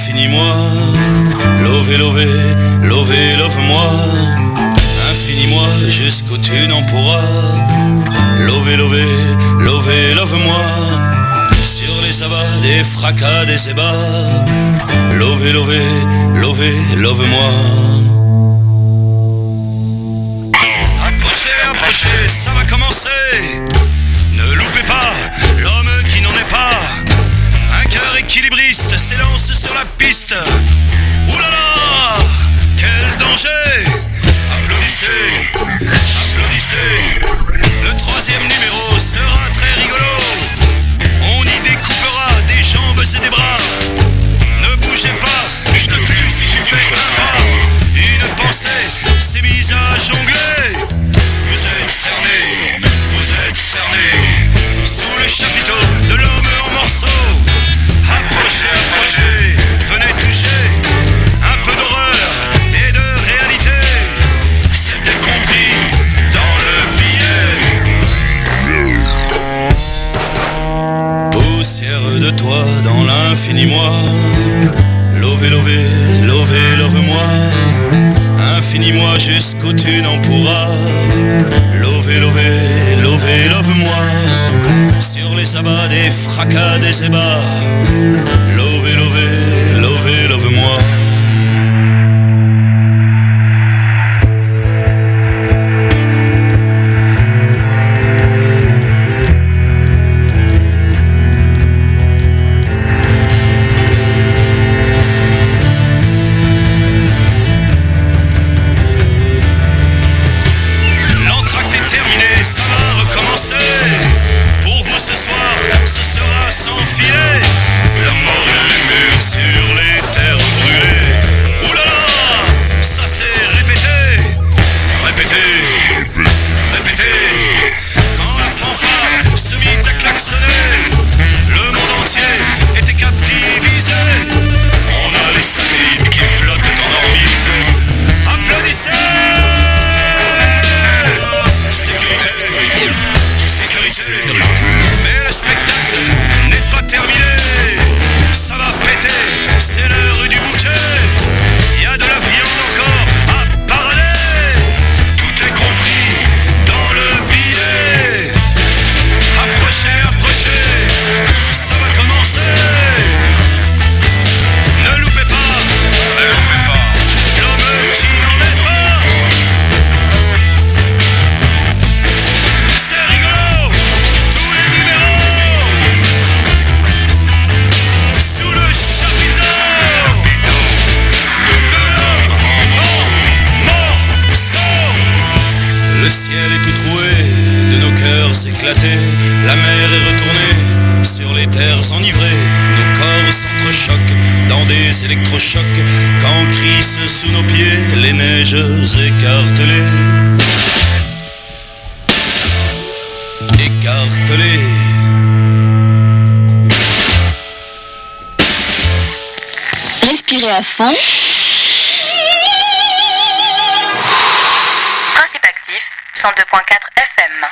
Infiniment, lové, lové, lové, love-moi. Infiniment, jusqu'où tu n'en pourras. Lové, lové, lové, love-moi. Sur les abats des fracas des ébats. Lové, lové, lové, love-moi. Approchez, approchez, ça va commencer. Ne loupez pas l'homme qui n'en est pas. Un cœur équilibriste s'élance sur la piste. Ouh là là, quel danger! Applaudissez, applaudissez. Le troisième numéro sera très rigolo. On y découpera des jambes et des bras. Ne bougez pas, je te tue si tu fais un pas. Une pensée s'est mise à jongler. Vous êtes cernés, vous êtes cernés. Sous le chapiteau de l'homme en morceaux. Approchez, approchez, venez toucher. Un peu d'horreur et de réalité. C'était compris dans le billet. Poussière de toi dans l'infini moi. Lové, lové, lové, love-moi. Infini-moi jusqu'où tu n'en pourras. Lové, lové, lové, love-moi. Sur les abats des fracas des ébats. Lové, lové, lové, love-moi. La mer est retournée sur les terres enivrées. Nos corps s'entrechoquent dans des électrochocs. Quand crissent sous nos pieds les neiges écartelées. Écartelées. Respirez à fond. Principe actif, 102.4 FM.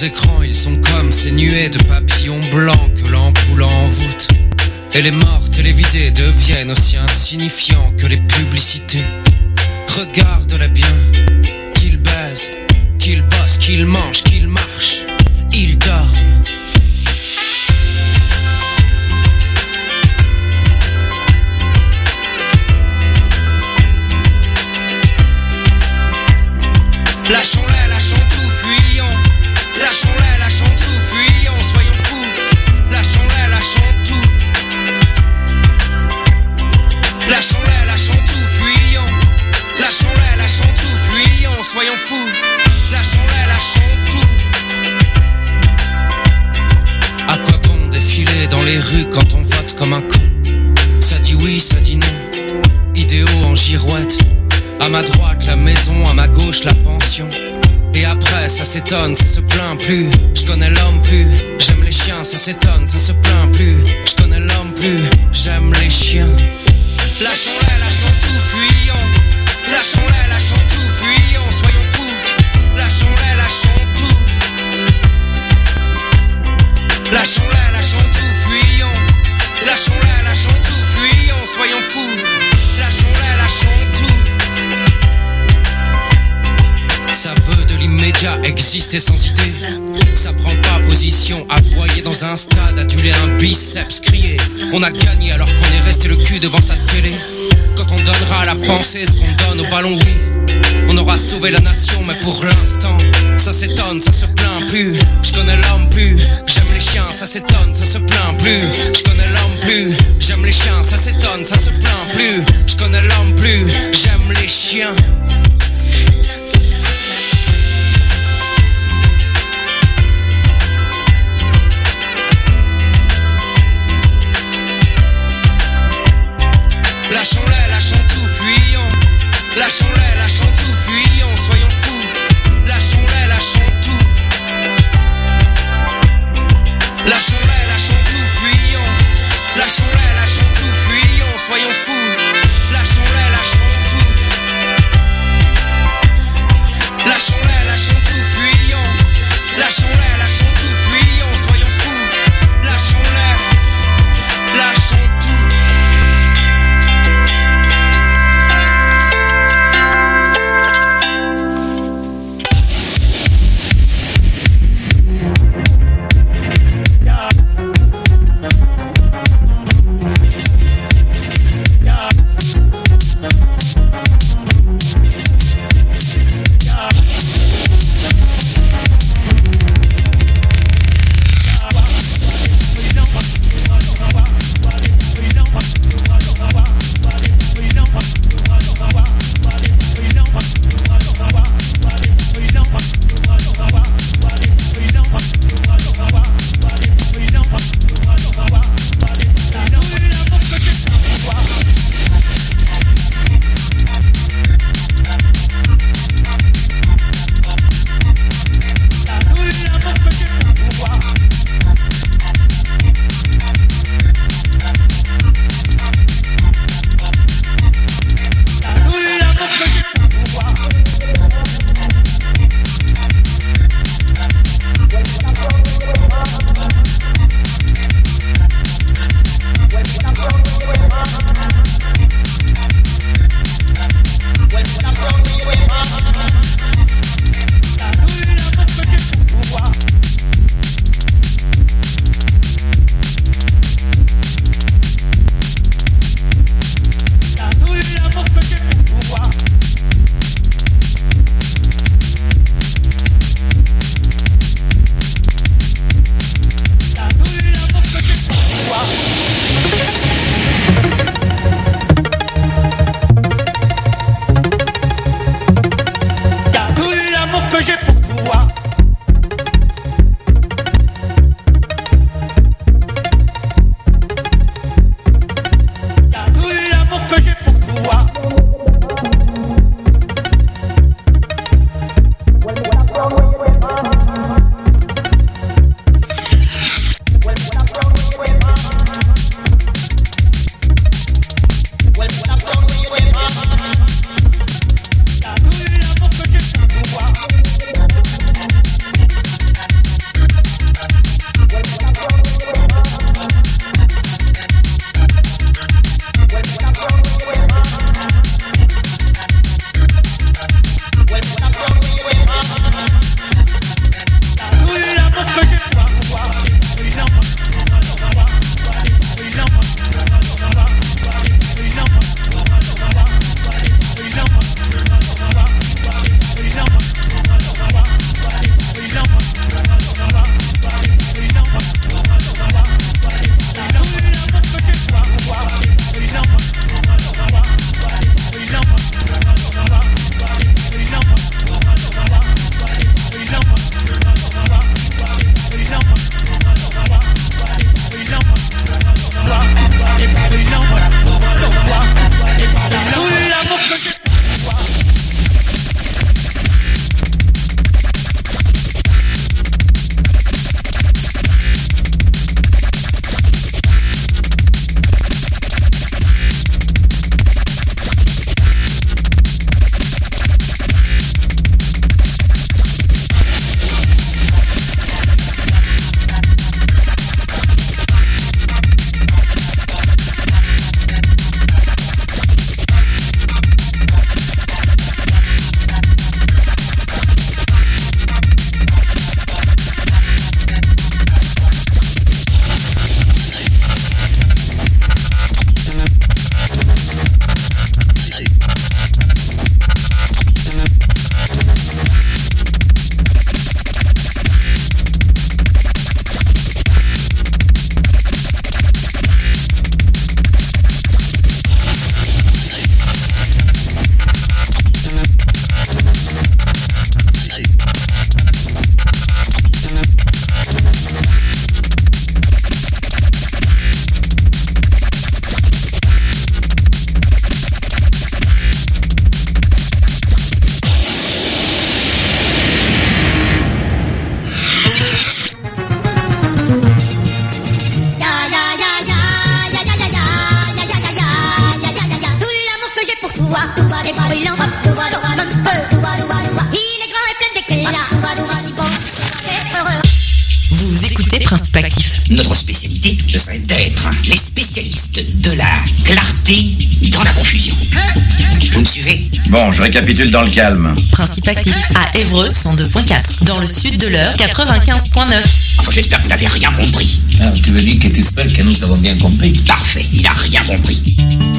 leurs écrans, ils sont comme ces nuées de papillons blancs que l'ampoule envoûte. Et les morts télévisés deviennent aussi insignifiants que les publicités. Regarde-les bien, qu'ils baisent, qu'ils bossent, qu'ils mangent, qu'ils marchent, ils dorment. Lâchons-les, lâchons tout, fuyons. Lâchons-les, lâchons tout, fuyons, soyons fous. Lâchons-les, lâchons tout. Lâchons-les, lâchons tout, fuyons. Lâchons-les, lâchons tout, fuyons, soyons fous. Lâchons-les, lâchons tout. À quoi bon défiler dans les rues quand on vote comme un con? Ça dit oui, ça dit non. Idéaux en girouette. À ma droite la maison, à ma gauche la pension. Et après ça s'étonne, ça se plaint plus. Je connais l'homme plus, j'aime les chiens, ça s'étonne, ça se plaint plus. Je connais l'homme plus, j'aime les chiens. Lâchons-les, lâchons tout, fuyons. Lâchons-les, lâchons tout, fuyons, soyons fous. Lâchons-les, lâchons tout. Lâchons-les, lâchons tout, fuyons. Lâchons-les, lâchons tout, fuyons, soyons fous. Lâchons-les, lâchons tout. Ça veut de l'immédiat, exister sans idée. Ça prend pas position, aboyer dans un stade, aduler un biceps, crier. On a gagné alors qu'on est resté le cul devant sa télé. Quand on donnera à la pensée ce qu'on donne au ballon, oui, on aura sauvé la nation, mais pour l'instant, ça s'étonne, ça se plaint plus. Je connais l'homme plus, j'aime les chiens, ça s'étonne, ça se plaint plus. Je connais l'homme plus, j'aime les chiens, ça s'étonne, ça se plaint plus. Je connais l'homme plus, j'aime les chiens. Lâchons-les, lâchons tout, fuyons. Lâchons-les, lâchons tout, fuyons, soyons fous. Lâchons-les, lâchons tout. Lâchons-les, lâchons tout, fuyons. Lâchons-les, lâchons tout, fuyons, soyons fous. Lâchons-les, lâchons tout. ce serait d'être les spécialistes de la clarté dans la confusion. Vous me suivez? Bon, je récapitule dans le calme. Principe actif à Évreux 102.4. Dans le sud de l'Eure 95.9. Enfin, j'espère que vous n'avez rien compris. Alors, tu veux dire que tu espères que nous avons bien compris? Parfait, il n'a rien compris.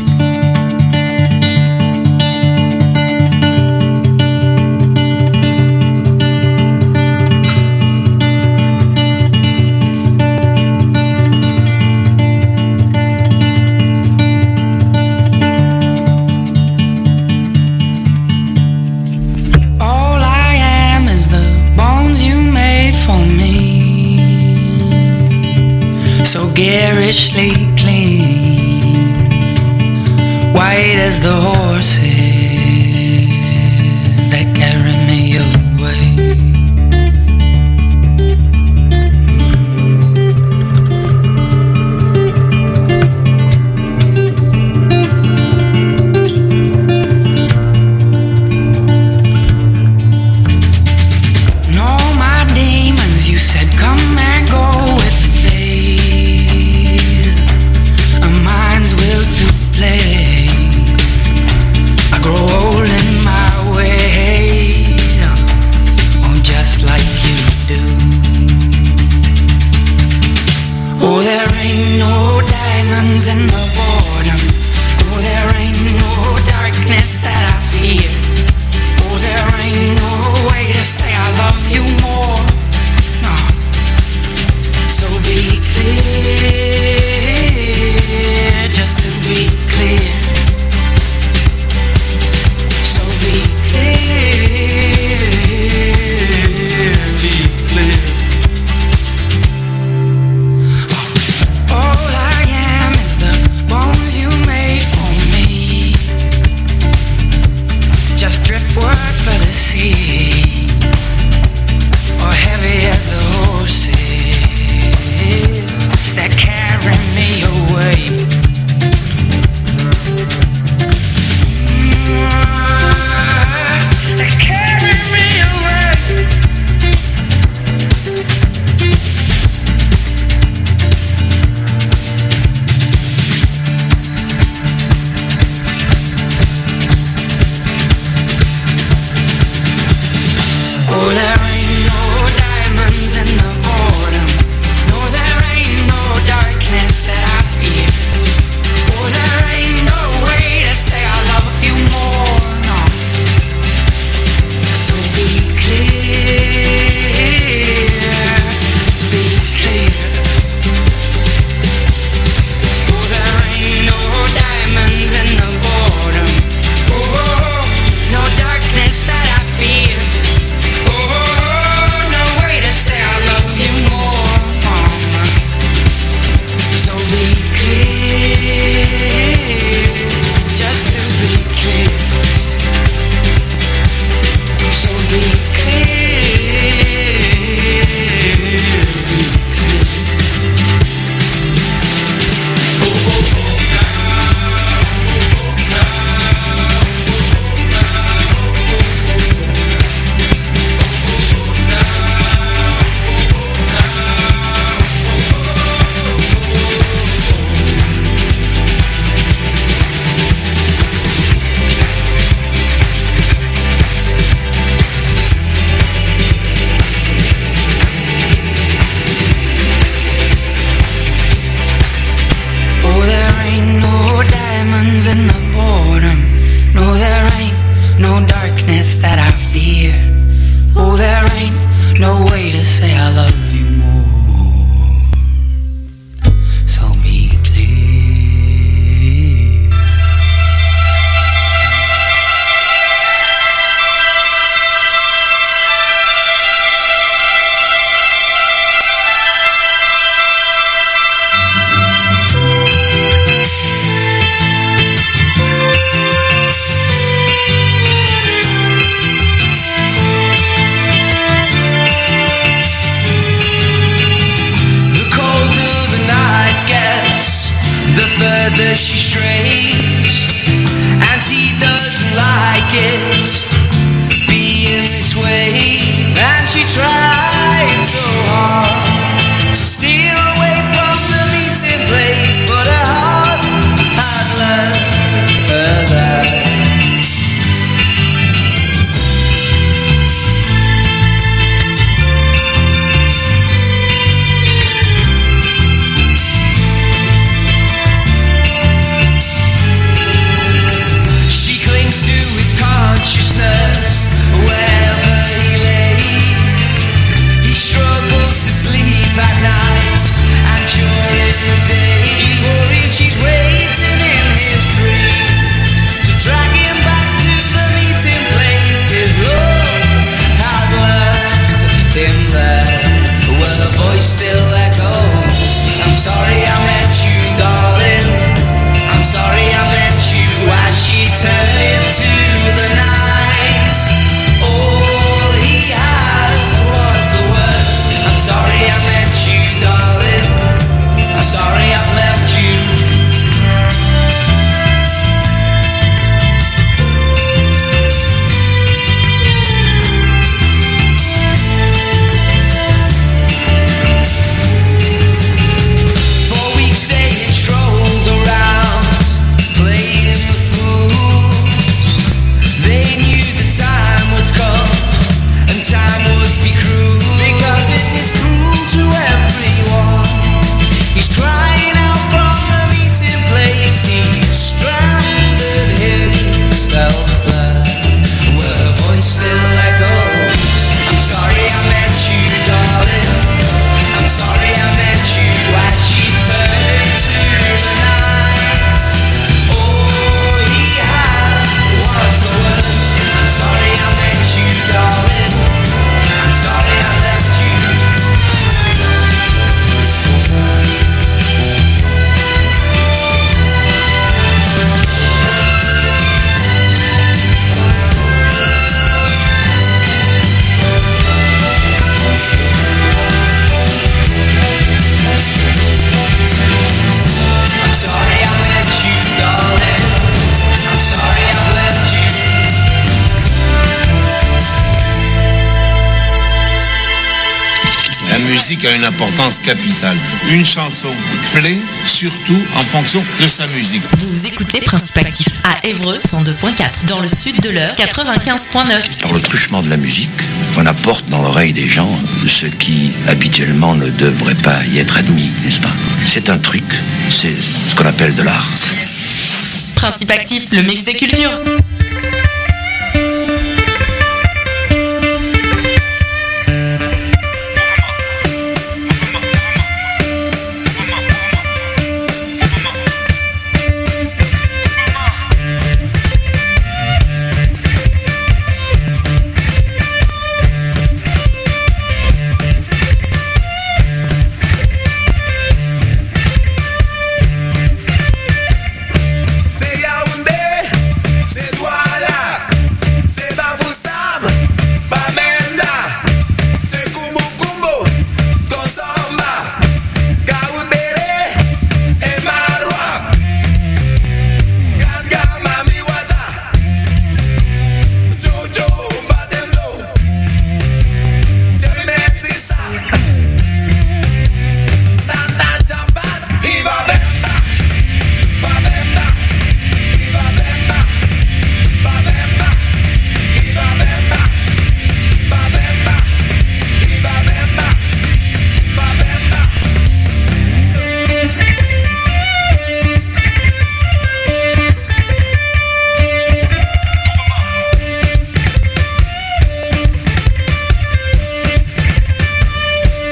Garishly clean, white as the horses that carry me away. No, my demons, you said come and go with the day. Will to play. I grow old in my ways, oh, just like you do. Oh, there ain't no diamonds in the boredom. Oh, there ain't no darkness that I fear. Oh, there ain't no way to say I love you more. No. So be clear. Just to be clear, so be clear, be clear. All I am is the bones you made for me. Just driftwood for the sea, or heavy as the horses that carry me away. musique a une importance capitale. Une chanson plaît surtout en fonction de sa musique. Vous écoutez Principe Actif à Évreux 102.4, dans le sud de l'heure 95.9. Par le truchement de la musique, on apporte dans l'oreille des gens ce qui habituellement ne devrait pas y être admis, n'est-ce pas? C'est un truc, c'est ce qu'on appelle de l'art. Principe Actif, le mix des cultures.